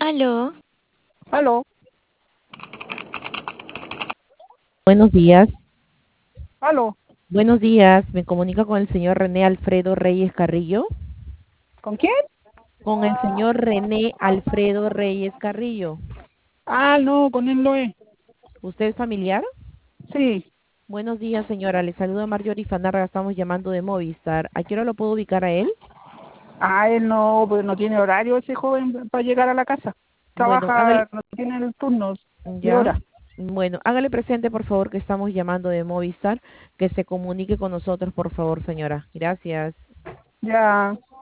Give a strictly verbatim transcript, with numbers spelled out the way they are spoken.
Aló, Aló, Buenos días. aló, Buenos días. Me comunica con el señor René Alfredo Reyes Carrillo. ¿con quién? Con el señor René Alfredo Reyes Carrillo. Ah, no, con él lo es. ¿Usted es familiar? Sí. Buenos días, señora. Le saluda Marjorie Fanarra. Estamos llamando de Movistar. ¿A qué hora lo puedo ubicar a él? Ah, él no, pues no tiene horario ese joven para llegar a la casa. Bueno, hágale, Trabaja, no tiene el turno de ya. hora. Bueno, hágale presente, por favor, que estamos llamando de Movistar. Que se comunique con nosotros, por favor, señora. Gracias. Ya.